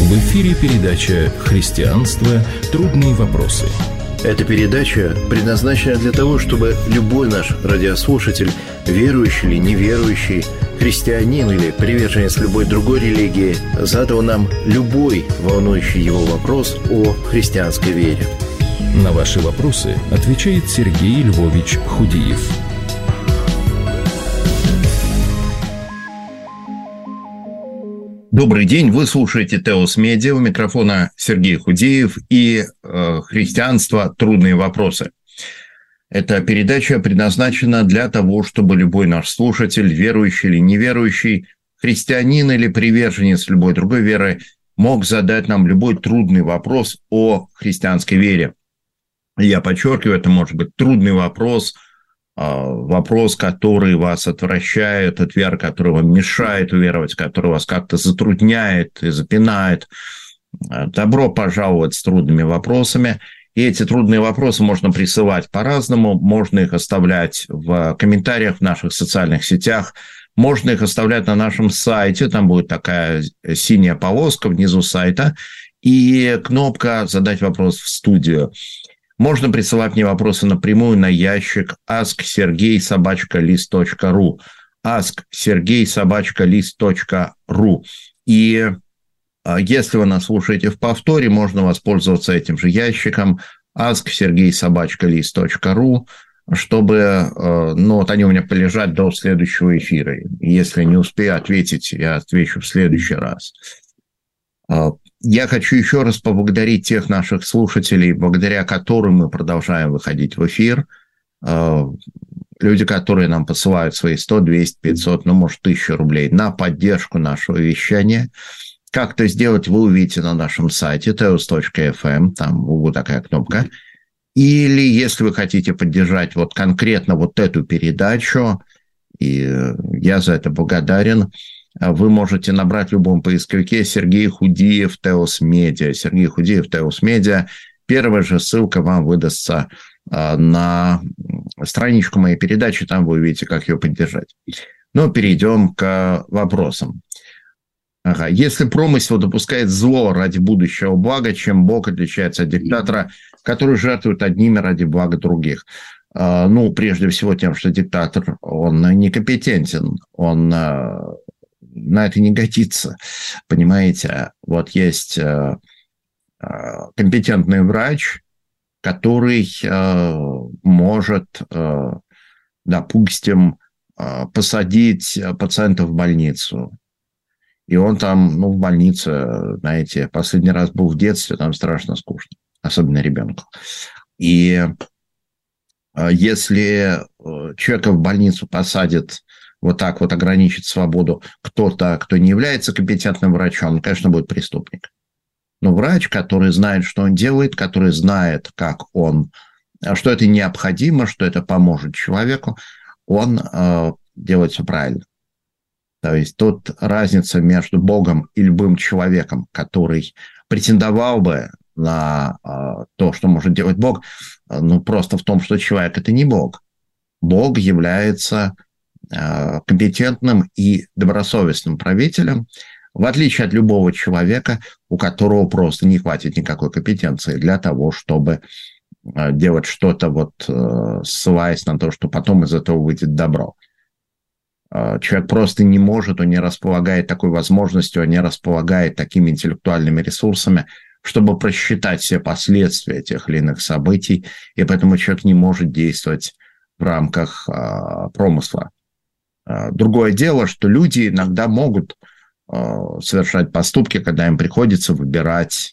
В эфире передача «Христианство. Трудные вопросы». Эта передача предназначена для того, чтобы любой наш радиослушатель, верующий или неверующий, христианин или приверженец любой другой религии, задал нам любой волнующий его вопрос о христианской вере. На ваши вопросы отвечает Сергей Львович Худиев. Добрый день, вы слушаете Теос Медиа, у микрофона Сергей Худиев и «Христианство. Трудные вопросы». Эта передача предназначена для того, чтобы любой наш слушатель, верующий или неверующий, христианин или приверженец любой другой веры, мог задать нам любой трудный вопрос о христианской вере. Я подчеркиваю, это может быть трудный вопрос, вопрос, который вас отвращает от веры, который вам мешает уверовать, который вас как-то затрудняет и запинает. Добро пожаловать с трудными вопросами. И эти трудные вопросы можно присылать по-разному. Можно их оставлять в комментариях в наших социальных сетях. Можно их оставлять на нашем сайте. Там будет такая синяя полоска внизу сайта. И кнопка «Задать вопрос в студию». Можно присылать мне вопросы напрямую на ящик asksergey@list.ru asksergey@list.ru. И если вы нас слушаете в повторе, можно воспользоваться этим же ящиком asksergey@list.ru, чтобы они у меня полежат до следующего эфира. Если не успею ответить, я отвечу в следующий раз. Я хочу еще раз поблагодарить тех наших слушателей, благодаря которым мы продолжаем выходить в эфир. Люди, которые нам посылают свои 100, 200, 500, может, 1000 рублей на поддержку нашего вещания. Как это сделать, вы увидите на нашем сайте teos.fm, там в углу такая кнопка. Или если вы хотите поддержать конкретно эту передачу, и я за это благодарен, вы можете набрать в любом поисковике Сергей Худиев Теос Медиа. Сергей Худиев Теос Медиа. Первая же ссылка вам выдастся на страничку моей передачи, там вы увидите, как ее поддержать. Но перейдем к вопросам. Если промысел допускает зло ради будущего блага, чем Бог отличается от диктатора, который жертвует одними ради блага других? Прежде всего тем, что диктатор, он некомпетентен, он на это не годится, понимаете? Есть компетентный врач, который может, допустим, посадить пациента в больницу. И он там, в больнице, знаете, последний раз был в детстве, там страшно скучно, особенно ребенку. И если человека в больницу посадят, ограничить свободу кто-то, кто не является компетентным врачом, он, конечно, будет преступник. Но врач, который знает, что он делает, который знает, что это необходимо, что это поможет человеку, он делает все правильно. То есть тут разница между Богом и любым человеком, который претендовал бы на то, что может делать Бог, просто в том, что человек – это не Бог. Бог является компетентным и добросовестным правителем, в отличие от любого человека, у которого просто не хватит никакой компетенции для того, чтобы делать что-то, ссылаясь на то, что потом из этого выйдет добро. Человек просто не может, он не располагает такой возможностью, он не располагает такими интеллектуальными ресурсами, чтобы просчитать все последствия тех или иных событий, и поэтому человек не может действовать в рамках промысла. Другое дело, что люди иногда могут совершать поступки, когда им приходится выбирать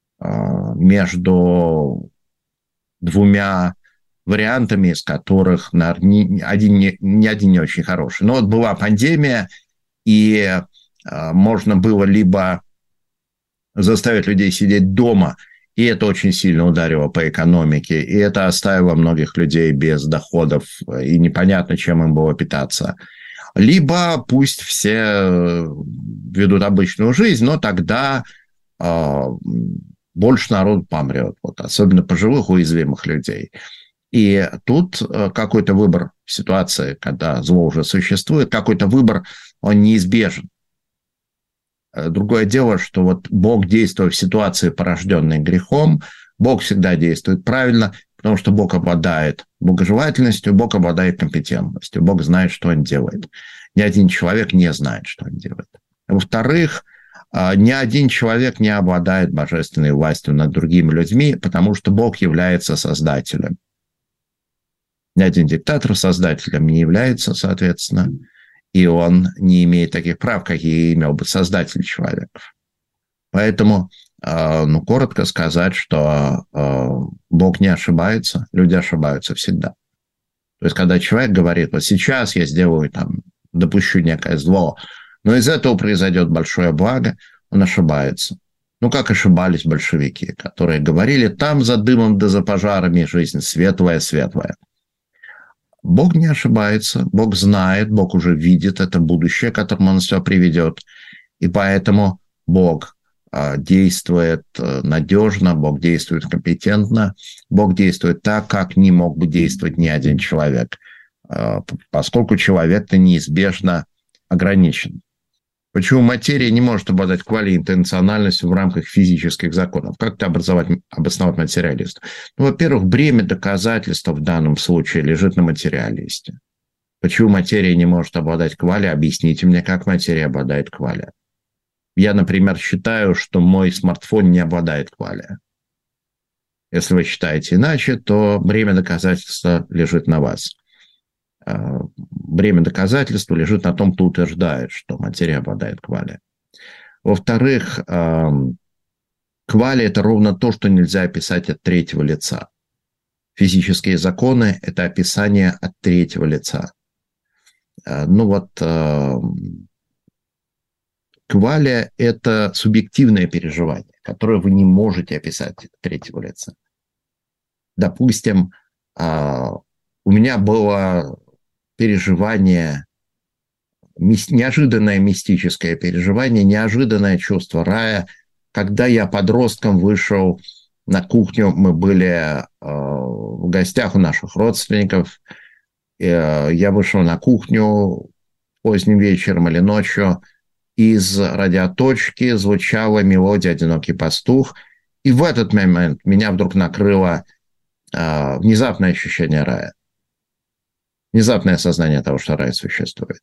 между двумя вариантами, из которых ни один не очень хороший. Но была пандемия, и можно было либо заставить людей сидеть дома, и это очень сильно ударило по экономике, и это оставило многих людей без доходов, и непонятно, чем им было питаться. Либо пусть все ведут обычную жизнь, но тогда больше народу помрет, особенно пожилых уязвимых людей. И тут какой-то выбор в ситуации, когда зло уже существует, какой-то выбор, он неизбежен. Другое дело, что вот Бог, действуя в ситуации, порожденной грехом, Бог всегда действует правильно, потому что Бог обладает богожелательностью, Бог обладает компетентностью, Бог знает, что Он делает. Ни один человек не знает, что Он делает. Во-вторых, ни один человек не обладает божественной властью над другими людьми, потому что Бог является создателем. Ни один диктатор создателем не является, соответственно, и он не имеет таких прав, какие имел бы создатель человеков. Поэтому, коротко сказать, что Бог не ошибается, люди ошибаются всегда. То есть, когда человек говорит, вот сейчас я сделаю, допущу некое зло, но из этого произойдет большое благо, он ошибается. Как ошибались большевики, которые говорили, там за дымом да за пожарами жизнь светлая-светлая. Бог не ошибается, Бог знает, Бог уже видит это будущее, к которому Он все приведет. И поэтому Бог действует надежно, Бог действует компетентно, Бог действует так, как не мог бы действовать ни один человек, поскольку человек-то неизбежно ограничен. Почему материя не может обладать квали интенциональностью в рамках физических законов? Как это обосновать материалисту? Во-первых, бремя доказательства в данном случае лежит на материалисте. Почему материя не может обладать квали? Объясните мне, как материя обладает квали. Я, например, считаю, что мой смартфон не обладает квали. Если вы считаете иначе, то бремя доказательства лежит на вас. Бремя доказательства лежит на том, кто утверждает, что материя обладает квали. Во-вторых, квали – это ровно то, что нельзя описать от третьего лица. Физические законы – это описание от третьего лица. Квали – это субъективное переживание, которое вы не можете описать от третьего лица. Допустим, у меня было переживание, неожиданное мистическое переживание, неожиданное чувство рая, когда я подростком вышел на кухню, мы были в гостях у наших родственников, я вышел на кухню поздним вечером или ночью, из радиоточки звучала мелодия «Одинокий пастух», и в этот момент меня вдруг накрыло внезапное ощущение рая. Внезапное осознание того, что рай существует.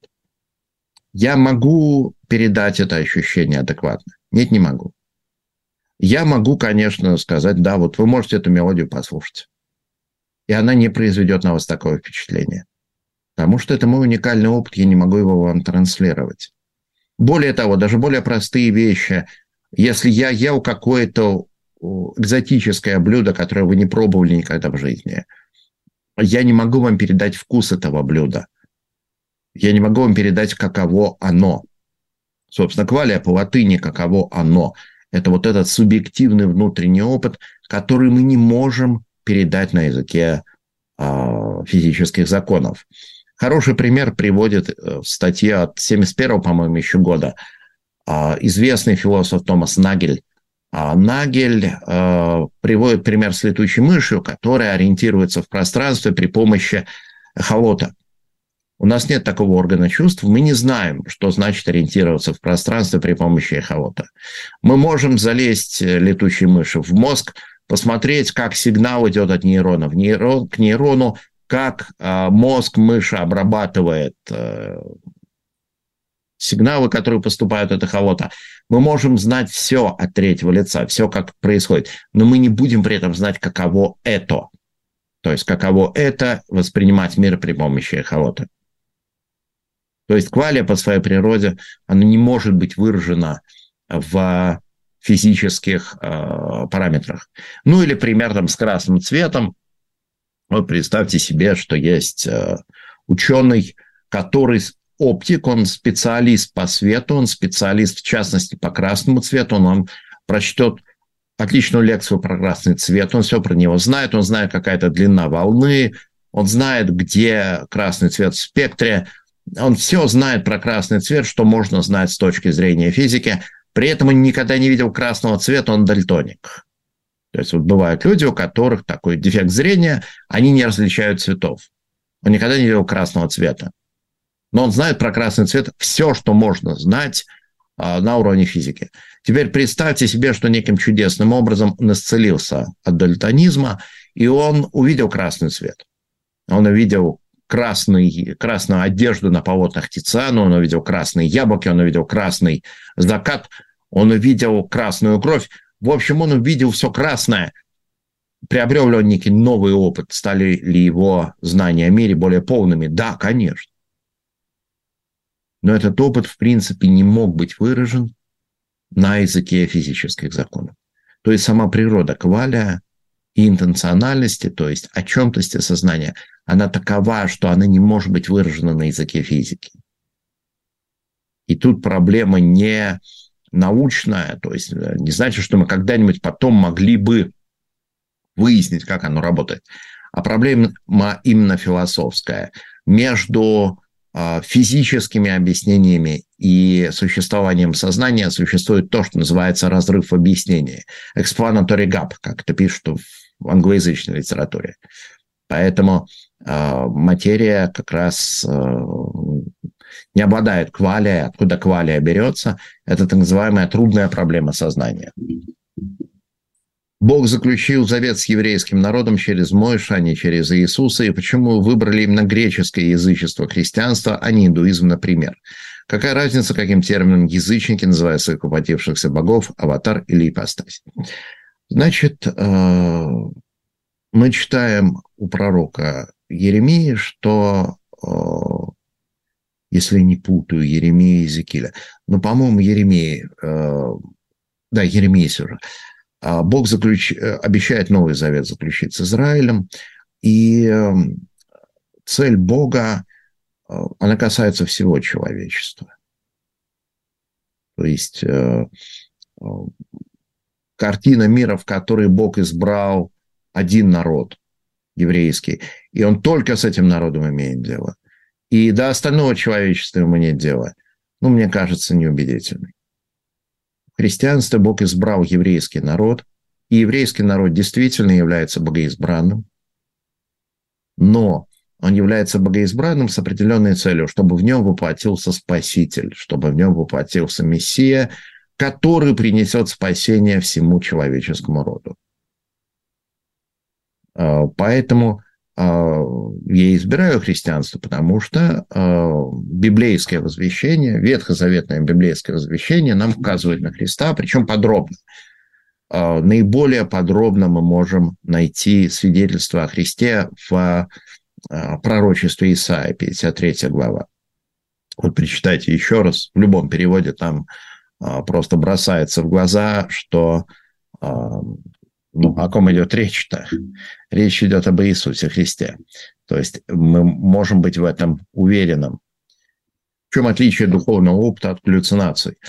Я могу передать это ощущение адекватно? Нет, не могу. Я могу, конечно, сказать, да, вот вы можете эту мелодию послушать. И она не произведет на вас такое впечатление. Потому что это мой уникальный опыт, я не могу его вам транслировать. Более того, даже более простые вещи. Если я ел какое-то экзотическое блюдо, которое вы не пробовали никогда в жизни, я не могу вам передать вкус этого блюда. Я не могу вам передать, каково оно. Собственно, квалия по латыни «каково оно». Это вот этот субъективный внутренний опыт, который мы не можем передать на языке физических законов. Хороший пример приводит в статье от 1971, по-моему, еще года известный философ Томас Нагель. Нагель приводит пример с летучей мышью, которая ориентируется в пространстве при помощи эхолота. У нас нет такого органа чувств, мы не знаем, что значит ориентироваться в пространстве при помощи эхолота. Мы можем залезть летучей мыши в мозг, посмотреть, как сигнал идет от нейрона к нейрону, как мозг мыши обрабатывает сигналы, которые поступают от эхолота. Мы можем знать все от третьего лица, все, как происходит, но мы не будем при этом знать, каково это. То есть, каково это воспринимать мир при помощи эхолота. То есть, квалия по своей природе, она не может быть выражена в физических параметрах. Или пример с красным цветом. Вот представьте себе, что есть ученый, который оптик, он специалист по свету, он специалист, в частности, по красному цвету, он прочтет отличную лекцию про красный цвет, он все про него знает, он знает, какая-то длина волны, он знает, где красный цвет в спектре, он все знает про красный цвет, что можно знать с точки зрения физики, при этом он никогда не видел красного цвета, он дальтоник. То есть вот бывают люди, у которых такой дефект зрения, они не различают цветов. Он никогда не видел красного цвета. Но он знает про красный цвет все, что можно знать на уровне физики. Теперь представьте себе, что неким чудесным образом он исцелился от дальтонизма, и он увидел красный цвет. Он увидел красную одежду на полотнах Тициана, он увидел красные яблоки, он увидел красный закат, он увидел красную кровь. В общем, он увидел все красное. Приобрел ли он некий новый опыт? Стали ли его знания о мире более полными? Да, конечно. Но этот опыт, в принципе, не мог быть выражен на языке физических законов. То есть сама природа кваля и интенциональности, то есть очёмтости сознания, она такова, что она не может быть выражена на языке физики. И тут проблема не научная, то есть не значит, что мы когда-нибудь потом могли бы выяснить, как оно работает, а проблема именно философская. Между физическими объяснениями и существованием сознания существует то, что называется разрыв в объяснении. Explanatory gap, как это пишут в англоязычной литературе. Поэтому материя как раз не обладает квалией. Откуда квалия берется? Это так называемая трудная проблема сознания. Бог заключил завет с еврейским народом через Мойше, а не через Иисуса. И почему выбрали именно греческое язычество, христианство, а не индуизм, например? Какая разница, каким термином язычники называют своих воплотившихся богов, аватар или ипостась? Значит, мы читаем у пророка Еремии, что, если не путаю, Еремия и Иезекииля, но, по-моему, Еремия сюжет. Бог обещает Новый Завет заключить с Израилем, и цель Бога, она касается всего человечества. То есть картина мира, в которой Бог избрал один народ, еврейский, и он только с этим народом имеет дело. И до остального человечества ему нет дела. Мне кажется, неубедительной. В христианстве Бог избрал еврейский народ, и еврейский народ действительно является богоизбранным, но он является богоизбранным с определенной целью, чтобы в нем воплотился Спаситель, чтобы в нем воплотился Мессия, который принесет спасение всему человеческому роду. Поэтому я избираю христианство, потому что библейское возвещение, ветхозаветное библейское возвещение нам указывает на Христа, причем подробно. Наиболее подробно мы можем найти свидетельство о Христе в пророчестве Исаии, 53 глава. Вот прочитайте еще раз, в любом переводе там просто бросается в глаза, что... о ком идет речь-то? Речь идет об Иисусе Христе. То есть мы можем быть в этом уверенным. В чем отличие духовного опыта от галлюцинаций?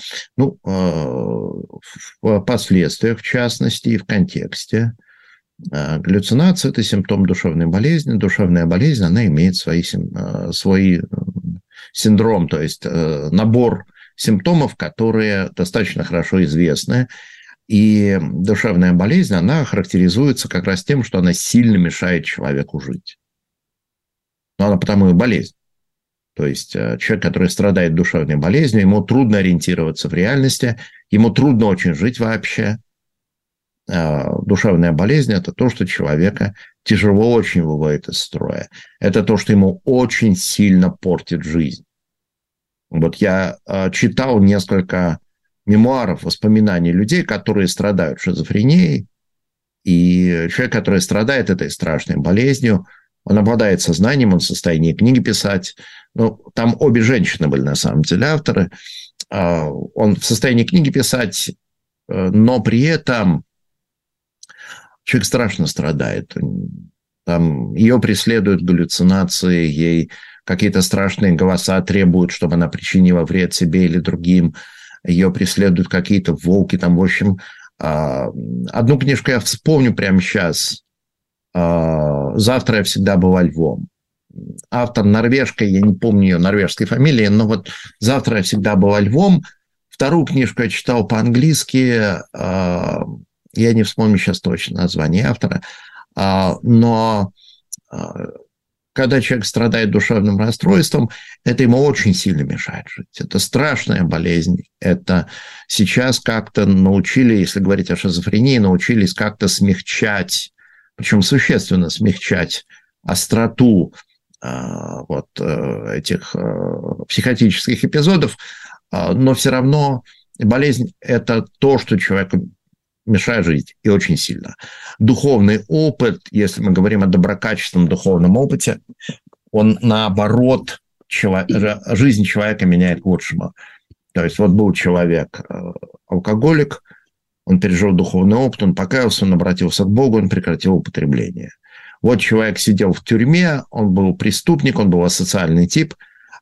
В последствиях, в частности, и в контексте. Галлюцинация – это симптом душевной болезни. Душевная болезнь, она имеет свой синдром, то есть набор симптомов, которые достаточно хорошо известны. И душевная болезнь, она характеризуется как раз тем, что она сильно мешает человеку жить. Но она потому и болезнь. То есть человек, который страдает душевной болезнью, ему трудно ориентироваться в реальности, ему трудно очень жить вообще. Душевная болезнь – это то, что человека тяжело очень выводит из строя. Это то, что ему очень сильно портит жизнь. Вот я читал несколько мемуаров, воспоминаний людей, которые страдают шизофренией, и человек, который страдает этой страшной болезнью, он обладает сознанием, он в состоянии книги писать. Там обе женщины были на самом деле авторы. Он в состоянии книги писать, но при этом человек страшно страдает. Там ее преследуют галлюцинации, ей какие-то страшные голоса требуют, чтобы она причинила вред себе или другим. Ее преследуют какие-то волки. Там, в общем, одну книжку я вспомню прямо сейчас. «Завтра я всегда была львом». Автор норвежка, я не помню ее норвежской фамилии, но вот «Завтра я всегда была львом». Вторую книжку я читал по-английски. Я не вспомню сейчас точно название автора. Но когда человек страдает душевным расстройством, это ему очень сильно мешает жить. Это страшная болезнь. Это сейчас как-то научили, если говорить о шизофрении, научились как-то смягчать, причем существенно смягчать остроту этих психотических эпизодов, но все равно болезнь – это то, что человеку мешает жить, и очень сильно. Духовный опыт, если мы говорим о доброкачественном духовном опыте, он, наоборот, жизнь человека меняет к лучшему. То есть вот был человек алкоголик, он пережил духовный опыт, он покаялся, он обратился к Богу, он прекратил употребление. Вот человек сидел в тюрьме, он был преступник, он был асоциальный тип,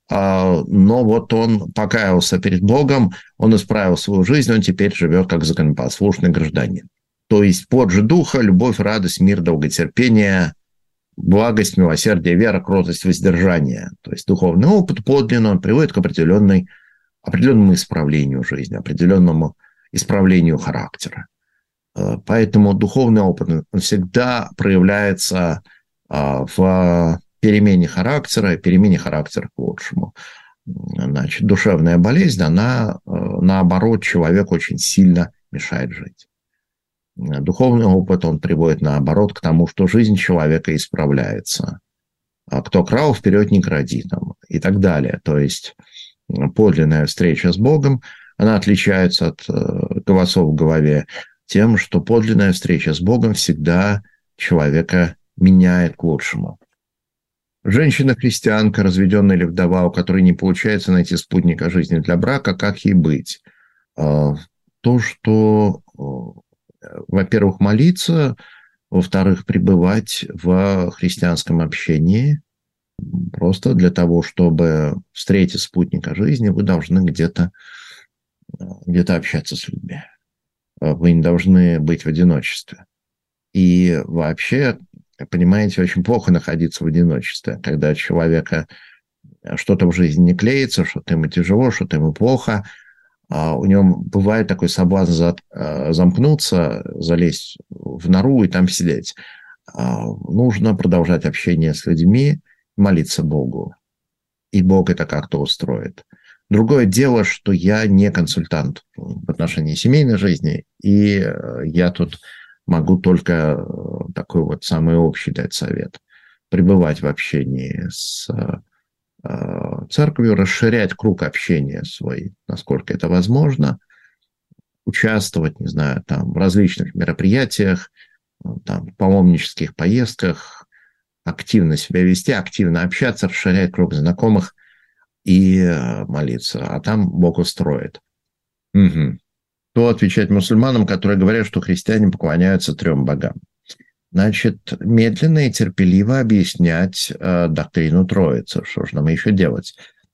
но вот он покаялся перед Богом, он исправил свою жизнь, он теперь живет как законопослушный гражданин. То есть плод же духа, любовь, радость, мир, долготерпение, благость, милосердие, вера, кротость, воздержание. То есть духовный опыт подлинно он приводит к определенному исправлению жизни, определенному исправлению характера. Поэтому духовный опыт всегда проявляется в перемене характера к лучшему. Значит, душевная болезнь, она, наоборот, человеку очень сильно мешает жить. Духовный опыт, он приводит, наоборот, к тому, что жизнь человека исправляется. Кто крал, вперед не кради, и так далее. То есть подлинная встреча с Богом, она отличается от голосов в голове тем, что подлинная встреча с Богом всегда человека меняет к лучшему. Женщина-христианка, разведенная или вдова, у которой не получается найти спутника жизни для брака, как ей быть? То, что, во-первых, молиться, во-вторых, пребывать в христианском общении. Просто для того, чтобы встретить спутника жизни, вы должны где-то общаться с людьми. Вы не должны быть в одиночестве. И вообще, понимаете, очень плохо находиться в одиночестве, когда человека что-то в жизни не клеится, что-то ему тяжело, что-то ему плохо. У него бывает такой соблазн замкнуться, залезть в нору и там сидеть. Нужно продолжать общение с людьми, молиться Богу. И Бог это как-то устроит. Другое дело, что я не консультант в отношении семейной жизни, и я тут могу только такой вот самый общий дать совет. Пребывать в общении с церковью, расширять круг общения свой, насколько это возможно, участвовать, не знаю, там, в различных мероприятиях, там, паломнических поездках, активно себя вести, активно общаться, расширять круг знакомых и молиться. А там Бог устроит. Угу. То отвечать мусульманам, которые говорят, что христиане поклоняются 3 богам. Значит, медленно и терпеливо объяснять доктрину Троицы. Что же нам еще делать?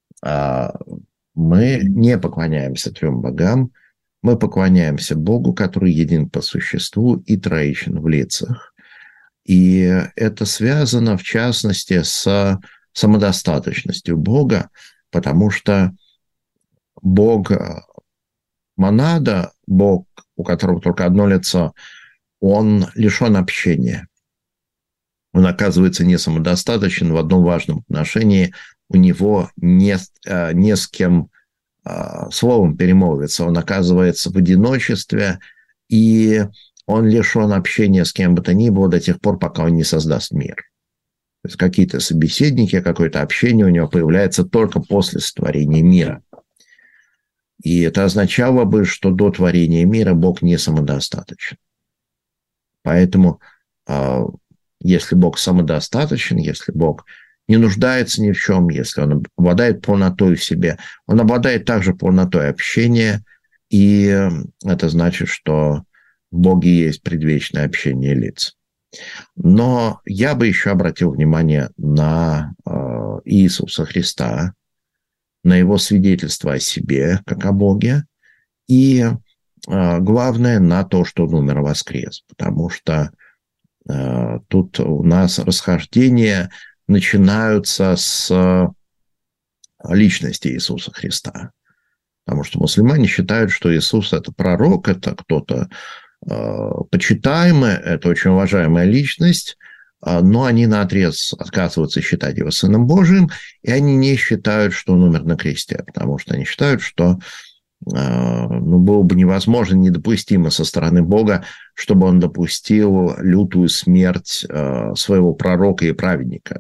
Мы не поклоняемся 3 богам, мы поклоняемся Богу, который един по существу и троичен в лицах. И это связано, в частности, с самодостаточностью Бога, потому что Бог монада, Бог, у которого только одно лицо, он лишен общения. Он оказывается не самодостаточен в одном важном отношении. У него не с кем словом перемолвиться. Он оказывается в одиночестве, и он лишен общения с кем бы то ни было до тех пор, пока он не создаст мир. То есть какие-то собеседники, какое-то общение у него появляется только после сотворения мира. И это означало бы, что до творения мира Бог не самодостаточен. Поэтому, если Бог самодостаточен, если Бог не нуждается ни в чем, если Он обладает полнотой в себе, Он обладает также полнотой общения, и это значит, что в Боге есть предвечное общение лиц. Но я бы еще обратил внимание на Иисуса Христа, на Его свидетельство о себе, как о Боге, и главное, на то, что Он умер и воскрес, потому что тут у нас расхождения начинаются с личности Иисуса Христа. Потому что мусульмане считают, что Иисус – это пророк, это кто-то почитаемый, это очень уважаемая личность, но они наотрез отказываются считать его Сыном Божиим, и они не считают, что он умер на кресте, потому что они считают, что было бы невозможно, недопустимо со стороны Бога, чтобы он допустил лютую смерть своего пророка и праведника.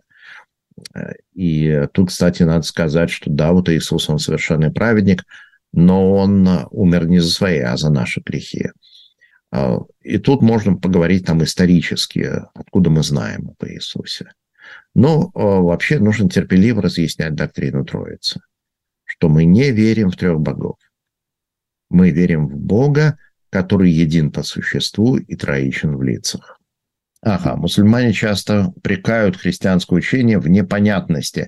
И тут, кстати, надо сказать, что да, вот Иисус, он совершенный праведник, но он умер не за свои, а за наши грехи. И тут можно поговорить там исторически, откуда мы знаем об Иисусе. Но вообще нужно терпеливо разъяснять доктрину Троицы, что мы не верим в трех богов. Мы верим в Бога, который един по существу и троичен в лицах. Мусульмане часто упрекают христианское учение в непонятности.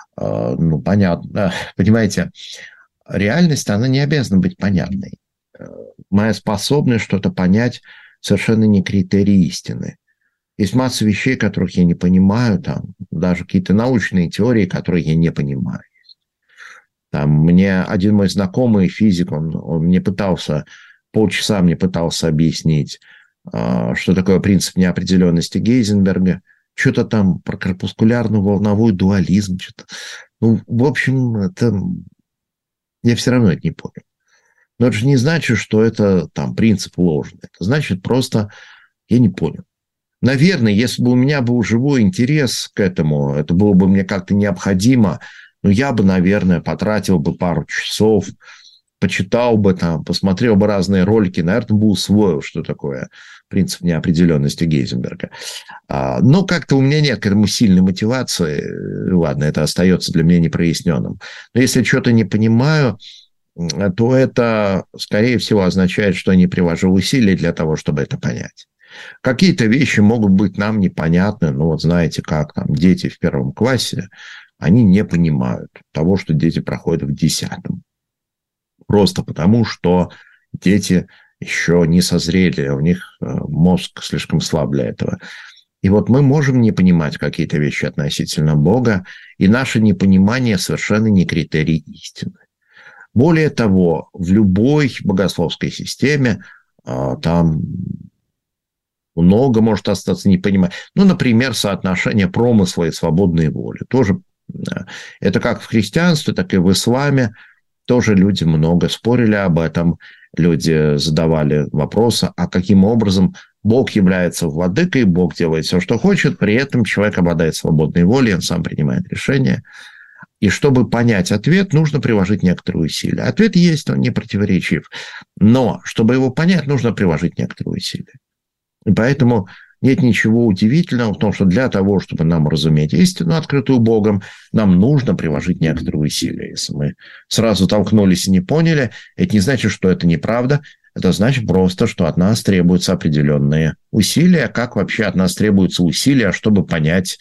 Понятно. Понимаете, реальность, она не обязана быть понятной. Моя способность что-то понять совершенно не критерий истины. Есть масса вещей, которых я не понимаю, там, даже какие-то научные теории, которые я не понимаю. Там, мне один мой знакомый физик, он мне пытался, полчаса мне пытался объяснить, что такое принцип неопределенности Гейзенберга, что-то там про корпускулярно-волновой дуализм, что-то. В общем, это я все равно это не понял. Но это же не значит, что это там принцип ложный. Это значит просто я не понял. Наверное, если бы у меня был живой интерес к этому, это было бы мне как-то необходимо, я бы, наверное, потратил бы пару часов, почитал бы там, посмотрел бы разные ролики, наверное, бы усвоил, что такое принцип неопределенности Гейзенберга. Но как-то у меня нет к этому сильной мотивации. Ладно, это остается для меня непроясненным. Но если что-то не понимаю, то это, скорее всего, означает, что я не привожу усилий для того, чтобы это понять. Какие-то вещи могут быть нам непонятны. Знаете, как там дети в 1 классе, они не понимают того, что дети проходят в 10. Просто потому, что дети еще не созрели, у них мозг слишком слаб для этого. И мы можем не понимать какие-то вещи относительно Бога, и наше непонимание совершенно не критерий истины. Более того, в любой богословской системе там много может остаться непонимания. Например, соотношение промысла и свободной воли. Тоже это как в христианстве, так и в исламе. Тоже люди много спорили об этом. Люди задавали вопросы, а каким образом Бог является владыкой, Бог делает все, что хочет, при этом человек обладает свободной волей, он сам принимает решения. И чтобы понять ответ, нужно приложить некоторые усилия. Ответ есть, он не противоречив. Но чтобы его понять, нужно приложить некоторые усилия. И поэтому нет ничего удивительного в том, что для того, чтобы нам разуметь истину, открытую Богом, нам нужно приложить некоторые усилия. Если мы сразу толкнулись и не поняли, это не значит, что это неправда. Это значит просто, что от нас требуются определенные усилия. Как вообще от нас требуются усилия, чтобы понять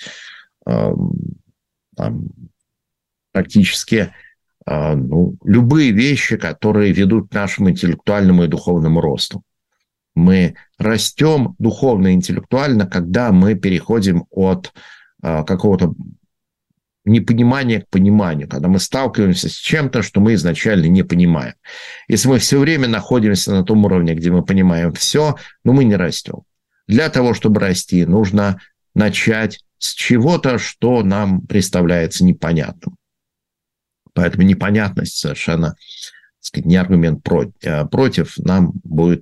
практически любые вещи, которые ведут к нашему интеллектуальному и духовному росту. Мы растем духовно и интеллектуально, когда мы переходим от какого-то непонимания к пониманию, когда мы сталкиваемся с чем-то, что мы изначально не понимаем. Если мы все время находимся на том уровне, где мы понимаем все, мы не растем. Для того, чтобы расти, нужно начать с чего-то, что нам представляется непонятным. Поэтому непонятность совершенно, так сказать, не аргумент против. Нам будет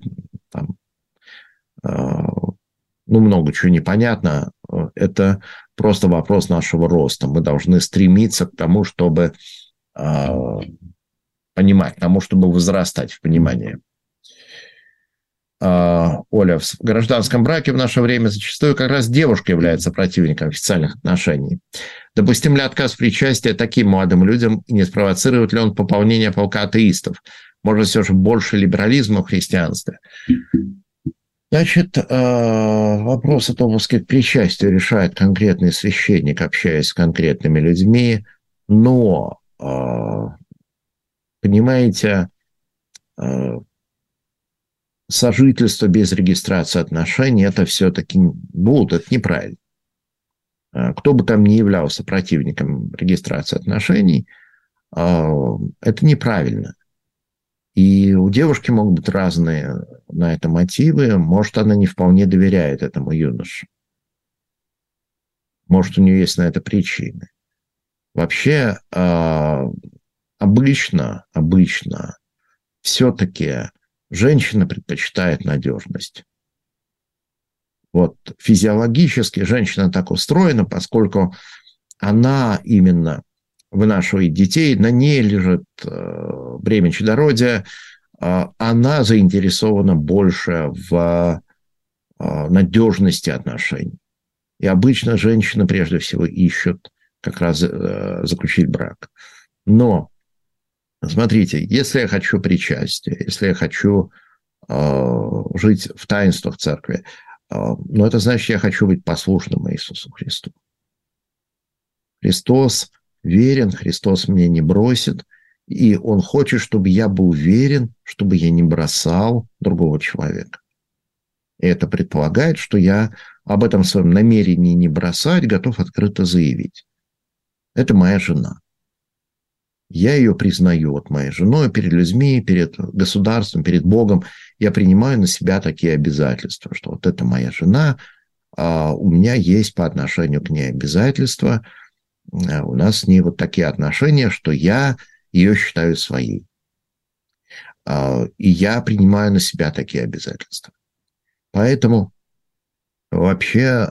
много чего непонятно. Это просто вопрос нашего роста. Мы должны стремиться к тому, чтобы понимать, к тому, чтобы возрастать в понимании. Оля, в гражданском браке в наше время зачастую как раз девушка является противником официальных отношений. Допустим ли отказ в причастии таким молодым людям, и не спровоцирует ли он пополнение полка атеистов? Может, все же больше либерализма в христианстве? Значит, вопрос о допуске к причастию решает конкретный священник, общаясь с конкретными людьми. Но, понимаете, сожительство без регистрации отношений – это все-таки это неправильно. Кто бы там ни являлся противником регистрации отношений, это неправильно. И у девушки могут быть разные на это мотивы. Может, она не вполне доверяет этому юноше. Может, у нее есть на это причины. Вообще, обычно все-таки женщина предпочитает надежность. Вот физиологически женщина так устроена, поскольку она именно вынашивает детей, на ней лежит бремя чадородия, она заинтересована больше в надежности отношений. И обычно женщины прежде всего ищут как раз заключить брак. Но, смотрите, если я хочу причастия, если я хочу жить в таинствах церкви, но это значит, я хочу быть послушным Иисусу Христу. Христос верен, Христос меня не бросит, и Он хочет, чтобы я был верен, чтобы я не бросал другого человека. И это предполагает, что я об этом своем намерении не бросать готов открыто заявить. Это моя жена. Я ее признаю вот моей женой перед людьми, перед государством, перед Богом. Я принимаю на себя такие обязательства, что вот это моя жена, у меня есть по отношению к ней обязательства, у нас с ней вот такие отношения, что я ее считаю своей. И я принимаю на себя такие обязательства. Поэтому вообще,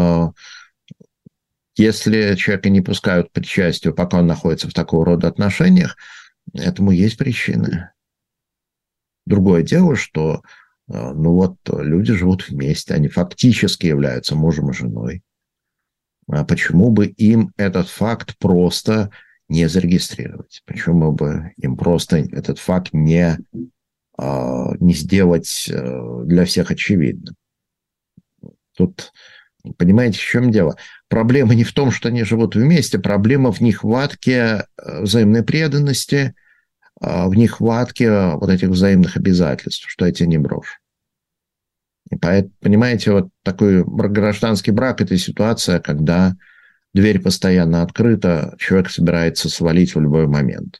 если человека не пускают к причастию, пока он находится в такого рода отношениях, этому есть причины. Другое дело, что люди живут вместе, они фактически являются мужем и женой. А почему бы им этот факт просто не зарегистрировать? Почему бы им просто этот факт не сделать для всех очевидным? Тут, понимаете, в чем дело? Проблема не в том, что они живут вместе, проблема в нехватке взаимной преданности, в нехватке вот этих взаимных обязательств, что я тебя не брошу. И понимаете, вот такой гражданский брак – это ситуация, когда дверь постоянно открыта, человек собирается свалить в любой момент.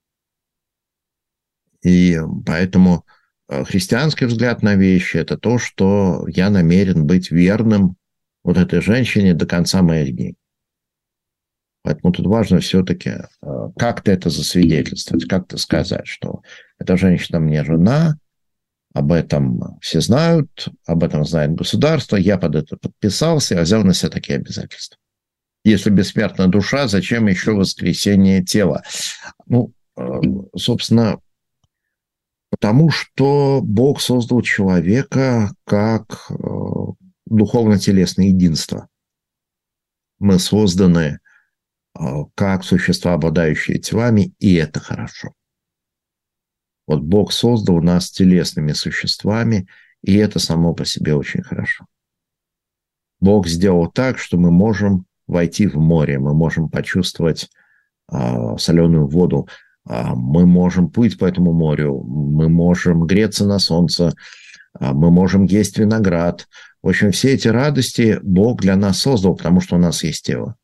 И поэтому христианский взгляд на вещи – это то, что я намерен быть верным вот этой женщине до конца моих дней. Поэтому тут важно все-таки как-то это засвидетельствовать, как-то сказать, что эта женщина мне жена, об этом все знают, об этом знает государство, я под это подписался, я взял на себя такие обязательства. Если бессмертна душа, зачем еще воскресение тела? Собственно, потому что Бог создал человека как духовно-телесное единство. Мы созданы как существа, обладающие телами, и это хорошо. Вот Бог создал нас телесными существами, и это само по себе очень хорошо. Бог сделал так, что мы можем войти в море, мы можем почувствовать соленую воду, мы можем плыть по этому морю, мы можем греться на солнце, мы можем есть виноград. В общем, все эти радости Бог для нас создал, потому что у нас есть тело.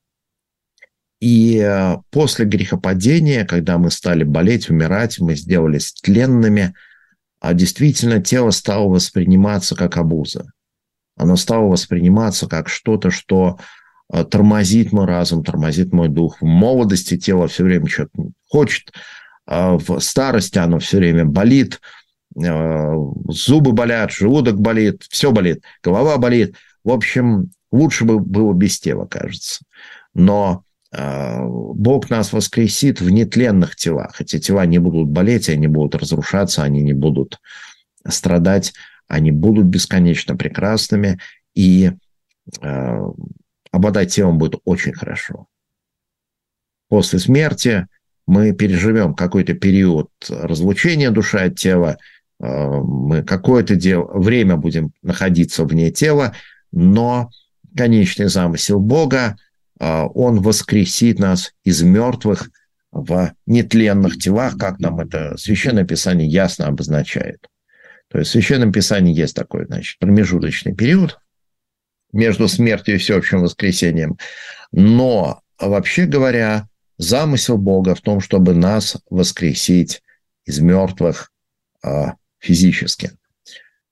И после грехопадения, когда мы стали болеть, умирать, мы сделались тленными, действительно тело стало восприниматься как обуза. Оно стало восприниматься как что-то, что тормозит мой разум, тормозит мой дух. В молодости тело все время что-то хочет, в старости оно все время болит, зубы болят, желудок болит, все болит, голова болит. В общем, лучше бы было без тела, кажется. Но Бог нас воскресит в нетленных телах. Эти тела не будут болеть, они будут разрушаться, они не будут страдать, они будут бесконечно прекрасными, и обладать телом будет очень хорошо. После смерти мы переживем какой-то период разлучения души от тела, мы какое-то время будем находиться вне тела, но конечный замысел Бога, Он воскресит нас из мертвых в нетленных телах, как нам это Священное Писание ясно обозначает. То есть в Священном Писании есть такой, промежуточный период между смертью и всеобщим воскресением. Но, вообще говоря, замысел Бога в том, чтобы нас воскресить из мертвых физически.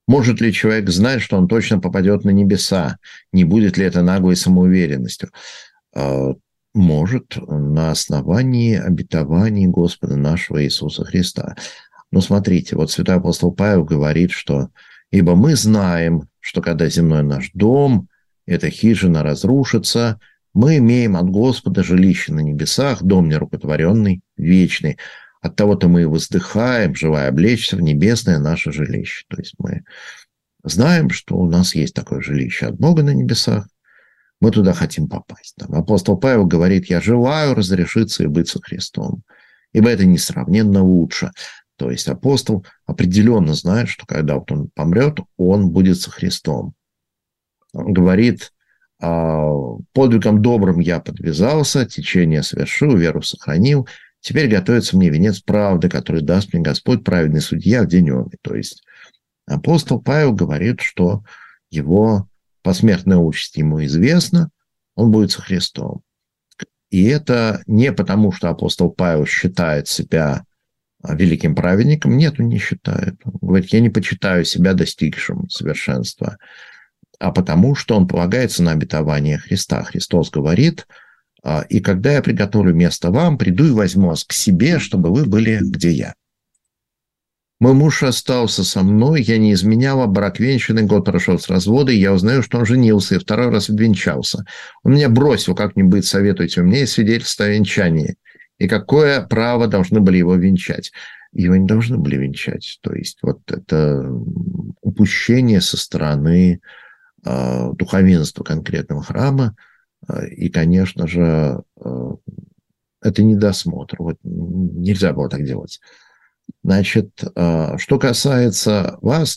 Может ли человек знать, что он точно попадет на небеса? Не будет ли это наглой самоуверенностью? Может, на основании обетований Господа нашего Иисуса Христа. Но смотрите, вот святой апостол Павел говорит, что «Ибо мы знаем, что когда земной наш дом, эта хижина разрушится, мы имеем от Господа жилище на небесах, дом нерукотворенный, вечный. Оттого-то мы и воздыхаем, желая облечься в небесное наше жилище». То есть мы знаем, что у нас есть такое жилище от Бога на небесах, мы туда хотим попасть. Там апостол Павел говорит: «Я желаю разрешиться и быть со Христом, ибо это несравненно лучше». То есть апостол определенно знает, что когда вот он помрет, он будет со Христом. Он говорит: «Подвигом добрым я подвязался, течение совершил, веру сохранил. Теперь готовится мне венец правды, который даст мне Господь, праведный судья, в день он». То есть апостол Павел говорит, что его посмертная участь ему известна, он будет со Христом. И это не потому, что апостол Павел считает себя великим праведником. Нет, он не считает. Он говорит: «Я не почитаю себя достигшим совершенства», а потому, что он полагается на обетование Христа. Христос говорит: «И когда я приготовлю место вам, приду и возьму вас к себе, чтобы вы были, где я. Мой муж остался со мной, я не изменяла, брак венчанный, год прошел с развода, и я узнаю, что он женился, и второй раз венчался. Он меня бросил, как-нибудь советуйте, у меня есть свидетельство о венчании. И какое право должны были его венчать?» Его не должны были венчать. То есть вот это упущение со стороны духовенства конкретного храма, и, конечно же, это недосмотр. Вот нельзя было так делать. Значит, что касается вас,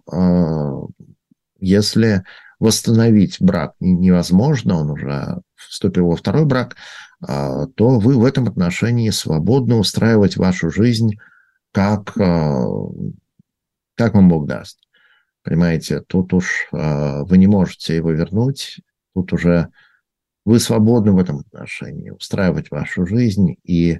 если восстановить брак невозможно, он уже вступил во второй брак, то вы в этом отношении свободны устраивать вашу жизнь, как вам Бог даст. Понимаете, тут уж вы не можете его вернуть, тут уже вы свободны в этом отношении устраивать вашу жизнь и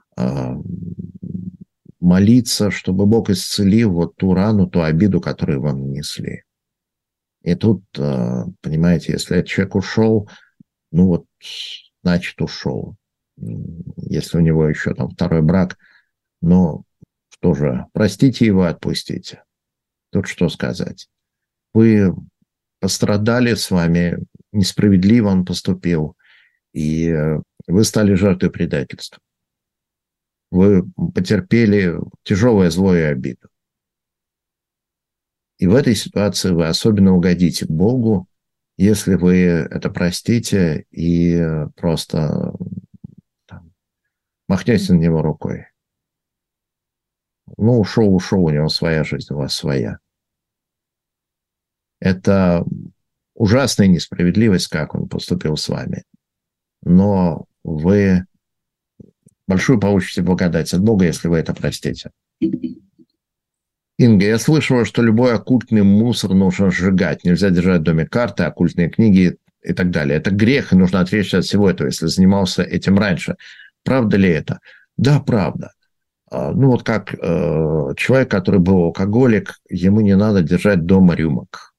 молиться, чтобы Бог исцелил вот ту рану, ту обиду, которую вам нанесли. И тут, понимаете, если этот человек ушел, значит, ушел. Если у него еще там второй брак, что же, простите его, отпустите. Тут что сказать? Вы пострадали, с вами несправедливо он поступил, и вы стали жертвой предательства. Вы потерпели тяжелое зло и обиду. И в этой ситуации вы особенно угодите Богу, если вы это простите и просто махнете на него рукой. Ушел, у него своя жизнь, у вас своя. Это ужасная несправедливость, как он поступил с вами. Но вы большую получите благодать от Бога, если вы это простите. Инга, я слышала, что любой оккультный мусор нужно сжигать. Нельзя держать в доме карты, оккультные книги и так далее. Это грех, и нужно отречься от всего этого, если занимался этим раньше. Правда ли это? Да, правда. Как человек, который был алкоголик, ему не надо держать дома рюмок.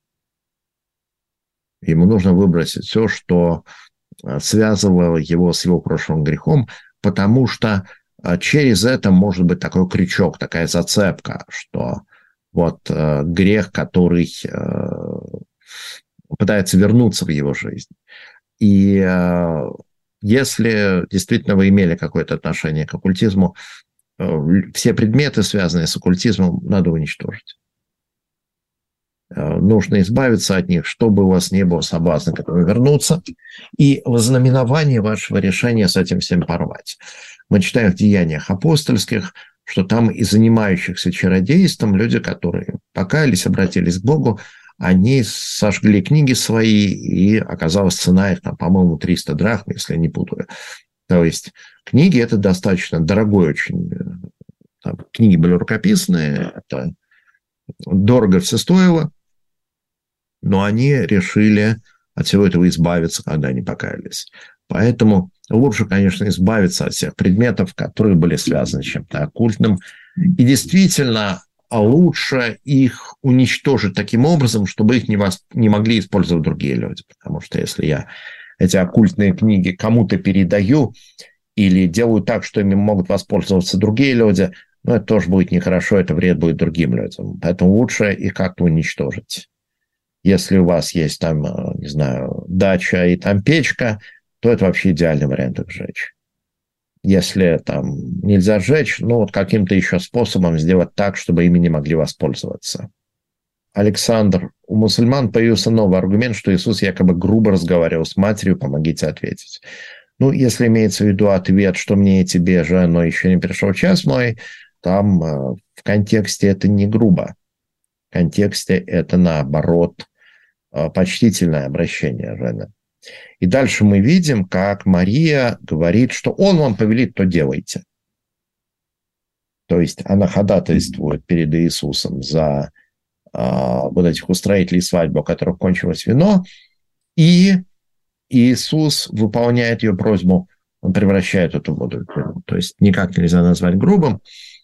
Ему нужно выбросить все, что связывало его с его прошлым грехом, потому что через это может быть такой крючок, такая зацепка, что грех, который пытается вернуться в его жизнь. И если действительно вы имели какое-то отношение к оккультизму, все предметы, связанные с оккультизмом, надо уничтожить. Нужно избавиться от них, чтобы у вас не было соблазна к этому вернуться, и во знаменование вашего решения с этим всем порвать. Мы читаем в Деяниях апостольских, что там и занимающихся чародейством люди, которые покаялись, обратились к Богу, они сожгли книги свои, и оказалась цена их, по-моему, 300 драхм, если я не путаю. То есть книги – это достаточно дорогой очень. Книги были рукописные, это дорого все стоило, но они решили от всего этого избавиться, когда они покаялись. Поэтому лучше, конечно, избавиться от всех предметов, которые были связаны с чем-то оккультным. И действительно, лучше их уничтожить таким образом, чтобы их не могли использовать другие люди. Потому что если я эти оккультные книги кому-то передаю или делаю так, что ими могут воспользоваться другие люди, это тоже будет нехорошо, это вред будет другим людям. Поэтому лучше их как-то уничтожить. Если у вас есть там, не знаю, дача и там печка, то это вообще идеальный вариант их сжечь. Если там нельзя сжечь, каким-то еще способом сделать так, чтобы ими не могли воспользоваться. Александр, у мусульман появился новый аргумент, что Иисус якобы грубо разговаривал с матерью, помогите ответить. Если имеется в виду ответ, что мне и тебе же, но еще не пришел час мой, там в контексте это не грубо. В контексте это, наоборот, почтительное обращение жены. И дальше мы видим, как Мария говорит, что он вам повелит, то делайте. То есть она ходатайствует перед Иисусом за вот этих устроителей свадьбы, у которых кончилось вино, и Иисус выполняет ее просьбу, он превращает эту воду в вино. То есть никак нельзя назвать грубым.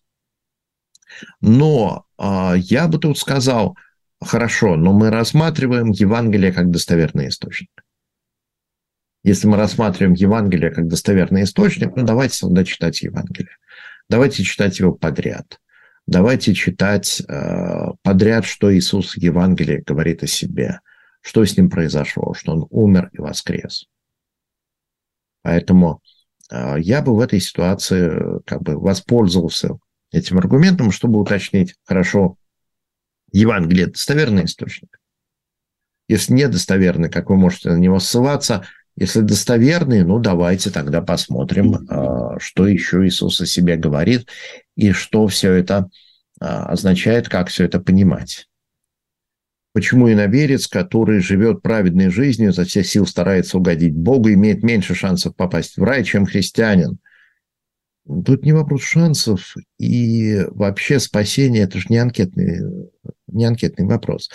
Но я бы тут сказал, хорошо, но мы рассматриваем Евангелие как достоверный источник. Если мы рассматриваем Евангелие как достоверный источник, давайте тогда читать Евангелие. Давайте читать его подряд. Давайте читать подряд, что Иисус в Евангелии говорит о себе, что с ним произошло, что он умер и воскрес. Поэтому я бы в этой ситуации воспользовался этим аргументом, чтобы уточнить, хорошо, Евангелие – достоверный источник. Если недостоверный, как вы можете на него ссылаться? Если достоверный, давайте тогда посмотрим, что еще Иисус о себе говорит и что все это означает, как все это понимать. Почему иноверец, который живет праведной жизнью, изо всех сил старается угодить Богу, имеет меньше шансов попасть в рай, чем христианин? Тут не вопрос шансов, и вообще спасение – это же не анкетный вопрос.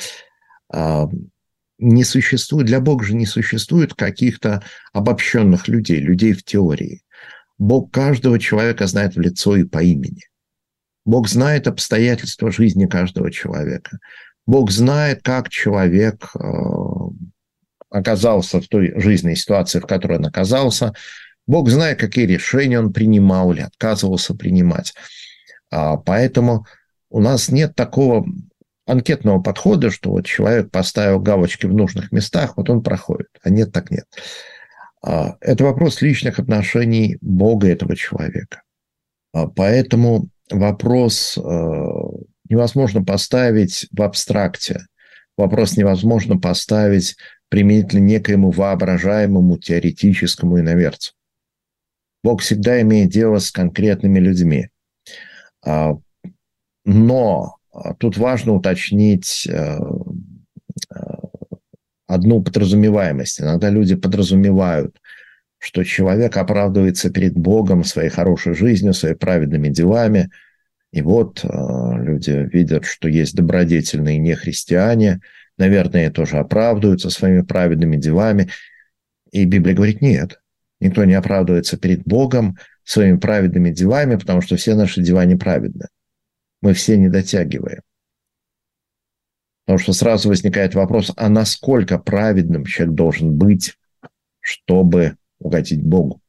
Не существует, для Бога же не существует каких-то обобщенных людей в теории. Бог каждого человека знает в лицо и по имени. Бог знает обстоятельства жизни каждого человека. Бог знает, как человек оказался в той жизненной ситуации, в которой он оказался. Бог знает, какие решения он принимал или отказывался принимать. Поэтому у нас нет такого анкетного подхода, что вот человек поставил галочки в нужных местах, вот он проходит. А нет, так нет. Это вопрос личных отношений Бога и этого человека. Поэтому вопрос невозможно поставить в абстракте. Вопрос невозможно поставить применительно некоему воображаемому теоретическому иноверцу. Бог всегда имеет дело с конкретными людьми. Но тут важно уточнить одну подразумеваемость. Иногда люди подразумевают, что человек оправдывается перед Богом своей хорошей жизнью, своими праведными делами. И вот люди видят, что есть добродетельные нехристиане, наверное, тоже оправдываются своими праведными делами. И Библия говорит, нет, никто не оправдывается перед Богом своими праведными делами, потому что все наши дела неправедны. Мы все не дотягиваем. Потому что сразу возникает вопрос, а насколько праведным человек должен быть, чтобы угодить Богу?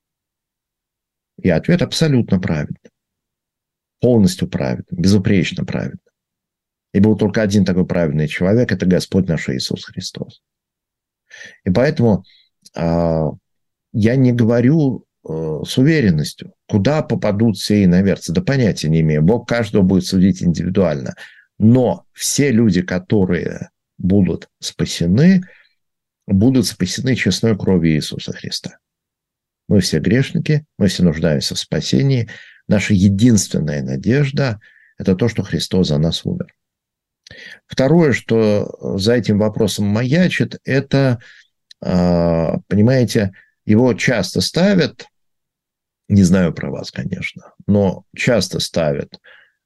И ответ абсолютно праведный. Полностью праведным, безупречно праведным. И был только один такой праведный человек, это Господь наш Иисус Христос. И поэтому я не говорю с уверенностью, куда попадут все иноверцы. Да понятия не имею. Бог каждого будет судить индивидуально. Но все люди, которые будут спасены честной кровью Иисуса Христа. Мы все грешники, мы все нуждаемся в спасении. Наша единственная надежда – это то, что Христос за нас умер. Второе, что за этим вопросом маячит, это, понимаете, его часто ставят, не знаю про вас, конечно, но часто ставят,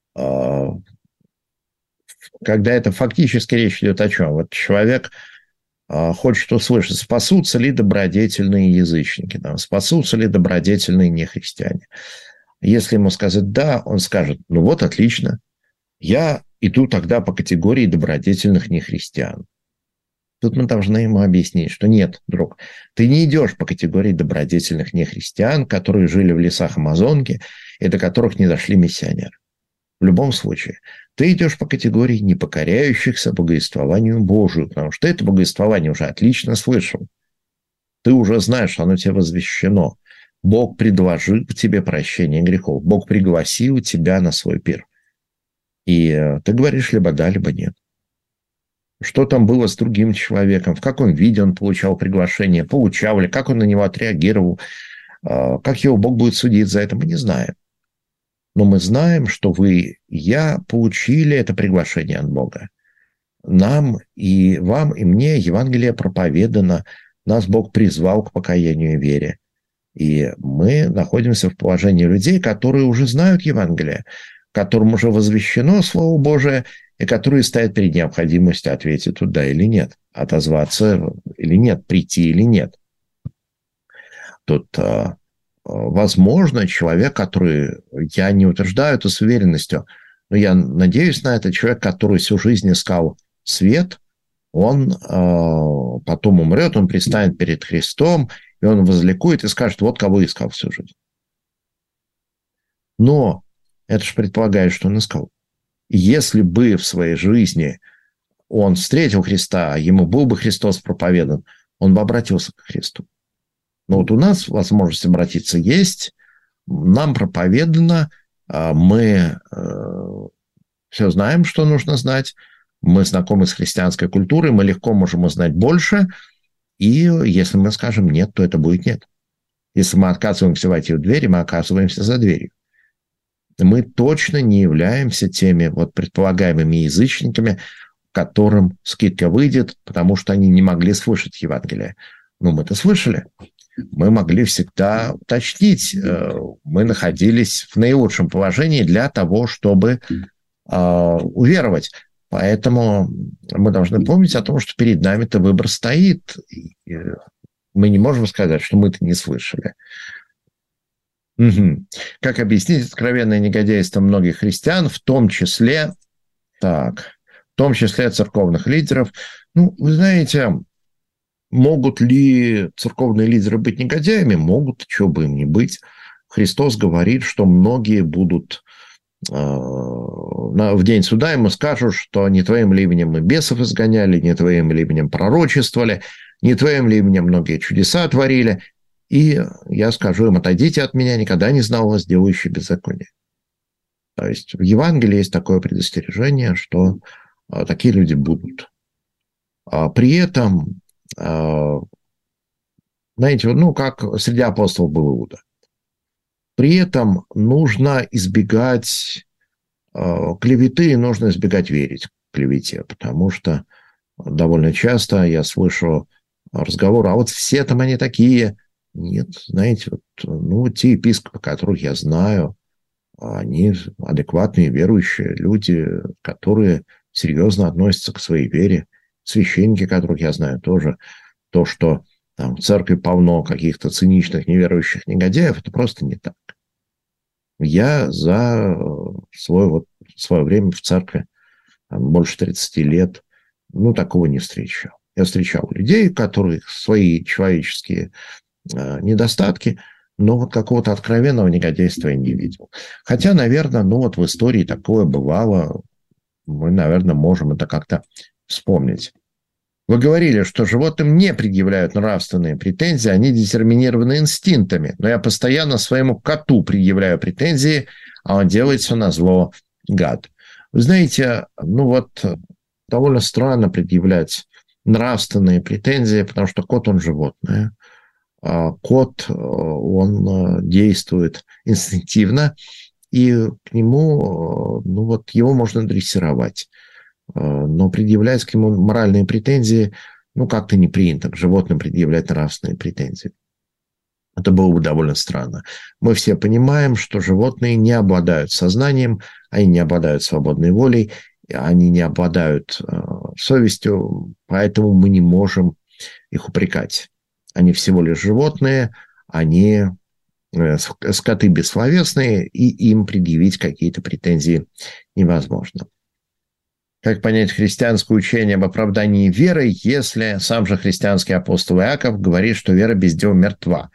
когда это фактически речь идет о чем? Вот человек хочет услышать, спасутся ли добродетельные язычники, спасутся ли добродетельные нехристиане. Если ему сказать «да», он скажет, ну вот, отлично, Я иду тогда по категории добродетельных нехристиан. Тут мы должны ему объяснить, что нет, друг, ты не идешь по категории добродетельных нехристиан, которые жили в лесах Амазонки и до которых не дошли миссионеры. В любом случае, ты идешь по категории непокоряющихся богоествованию Божию, потому что ты это богоествование уже отлично слышал. Ты уже знаешь, что оно тебе возвещено. Бог предложил тебе прощение грехов. Бог пригласил тебя на свой пир. И ты говоришь либо да, либо нет. Что там было с другим человеком, в каком виде он получал приглашение, получал ли, как он на него отреагировал, как его Бог будет судить за это, мы не знаем. Но мы знаем, что вы и я получили это приглашение от Бога. Нам и вам, и мне Евангелие проповедано, нас Бог призвал к покаянию и вере. И мы находимся в положении людей, которые уже знают Евангелие, которым уже возвещено Слово Божие, и которые стоят перед необходимостью ответить туда или нет, отозваться или нет, прийти или нет. Тут, возможно, человек, который, я не утверждаю это с уверенностью, но я надеюсь на это, человек, который всю жизнь искал свет, он потом умрет, он предстанет перед Христом, и он возликует и скажет, вот кого искал всю жизнь. Но это же предполагает, что он искал. Если бы в своей жизни он встретил Христа, ему был бы Христос проповедан, он бы обратился к Христу. Но вот у нас возможность обратиться есть, нам проповедано, мы все знаем, что нужно знать, мы знакомы с христианской культурой, мы легко можем узнать больше, и если мы скажем нет, то это будет нет. Если мы отказываемся войти в двери, мы оказываемся за дверью. Мы точно не являемся теми вот предполагаемыми язычниками, которым скидка выйдет, потому что они не могли слышать Евангелие. Но мы-то слышали. Мы могли всегда уточнить. Мы находились в наилучшем положении для того, чтобы уверовать. Поэтому мы должны помнить о том, что перед нами-то выбор стоит. Мы не можем сказать, что мы-то не слышали. Угу. Как объяснить откровенное негодяйство многих христиан, в том числе церковных лидеров? Ну, вы знаете, могут ли церковные лидеры быть негодяями? Могут, чего бы им не быть. Христос говорит, что многие будут в день суда ему скажут, что не твоим ли именем мы бесов изгоняли, не твоим ли именем пророчествовали, не твоим ли именем многие чудеса творили. И я скажу им, отойдите от меня, никогда не знал вас, делающий беззаконие. То есть в Евангелии есть такое предостережение, что такие люди будут. При этом, знаете, ну, как среди апостолов был Иуда. При этом нужно избегать клеветы, нужно избегать верить клевете, потому что довольно часто я слышу разговор, а вот все там они такие. Нет, знаете, те епископы, которых я знаю, они адекватные, верующие люди, которые серьезно относятся к своей вере. Священники, которых я знаю, тоже. То, что там в церкви полно каких-то циничных, неверующих негодяев, это просто не так. Я за свое время в церкви больше 30 лет, такого не встречал. Я встречал людей, которые свои человеческие недостатки, но вот какого-то откровенного негодяйства я не видел. Хотя, наверное, в истории такое бывало, мы, наверное, можем это как-то вспомнить. Вы говорили, что животным не предъявляют нравственные претензии, они детерминированы инстинктами. Но я постоянно своему коту предъявляю претензии, а он делает все назло, гад. Вы знаете, довольно странно предъявлять нравственные претензии, потому что кот, он животное. Кот, он действует инстинктивно, и к нему, его можно дрессировать. Но предъявлять к нему моральные претензии, как-то не принято к животным предъявлять нравственные претензии. Это было бы довольно странно. Мы все понимаем, что животные не обладают сознанием, они не обладают свободной волей, они не обладают совестью, поэтому мы не можем их упрекать. Они всего лишь животные, они скоты бессловесные, и им предъявить какие-то претензии невозможно. Как понять христианское учение об оправдании веры, если сам же христианский апостол Иаков говорит, что вера без дел мертва?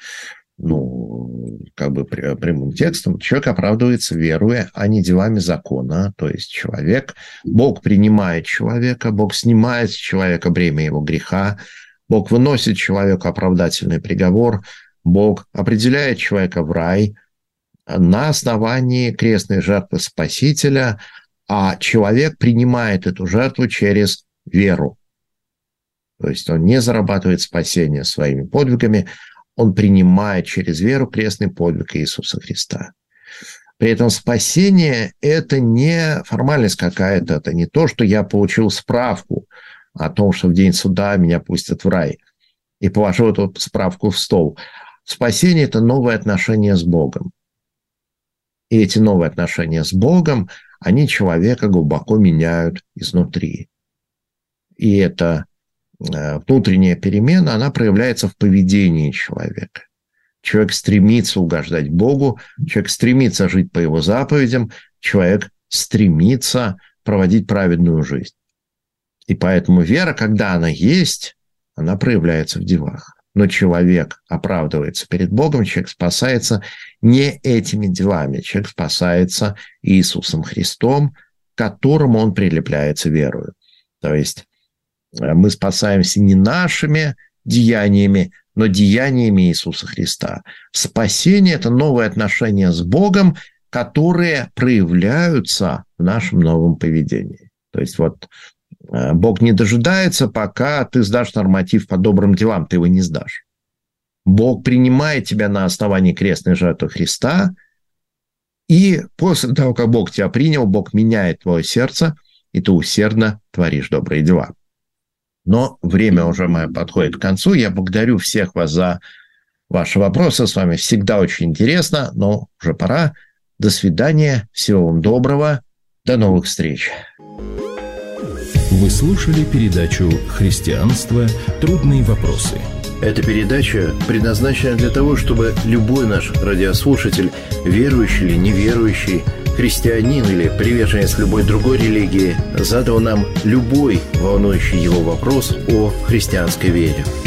Прямым текстом, человек оправдывается веруя, а не делами закона. То есть Бог принимает человека, Бог снимает с человека бремя его греха, Бог выносит человеку оправдательный приговор, Бог определяет человека в рай на основании крестной жертвы Спасителя, а человек принимает эту жертву через веру. То есть он не зарабатывает спасение своими подвигами, он принимает через веру крестный подвиг Иисуса Христа. При этом спасение – это не формальность какая-то, это не то, что я получил справку о том, что в день суда меня пустят в рай, и положу эту справку в стол. Спасение – это новые отношения с Богом. И эти новые отношения с Богом, они человека глубоко меняют изнутри. И эта внутренняя перемена, она проявляется в поведении человека. Человек стремится угождать Богу, человек стремится жить по его заповедям, человек стремится проводить праведную жизнь. И поэтому вера, когда она есть, она проявляется в делах. Но человек оправдывается перед Богом, человек спасается не этими делами, человек спасается Иисусом Христом, к которому он прилепляется верою. То есть мы спасаемся не нашими деяниями, но деяниями Иисуса Христа. Спасение – это новые отношения с Богом, которые проявляются в нашем новом поведении. То есть Бог не дожидается, пока ты сдашь норматив по добрым делам, ты его не сдашь. Бог принимает тебя на основании крестной жертвы Христа, и после того, как Бог тебя принял, Бог меняет твое сердце, и ты усердно творишь добрые дела. Но время уже мое подходит к концу. Я благодарю всех вас за ваши вопросы. С вами всегда очень интересно, но уже пора. До свидания. Всего вам доброго. До новых встреч. Вы слушали передачу «Христианство. Трудные вопросы». Эта передача предназначена для того, чтобы любой наш радиослушатель, верующий или неверующий, христианин или приверженец любой другой религии, задал нам любой волнующий его вопрос о христианской вере.